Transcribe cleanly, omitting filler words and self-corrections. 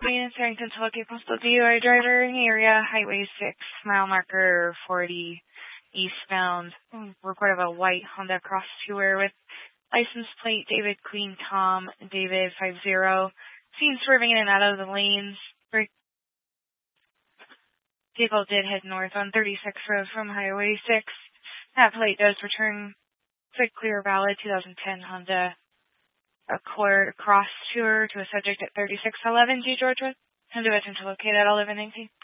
Units, Harrington to locate possible DUI driver in the area, Highway 6, mile marker 40, eastbound. Report of a white Honda Cross Tour with license plate David Queen Tom David 50. Seen swerving in and out of the lanes. Vehicle did head north on 36 Road from Highway 6. That plate does return to clear valid 2010 Honda Accord Cross Tour to a subject at 3611 G. Georgia. And do attempt to locate at 1119.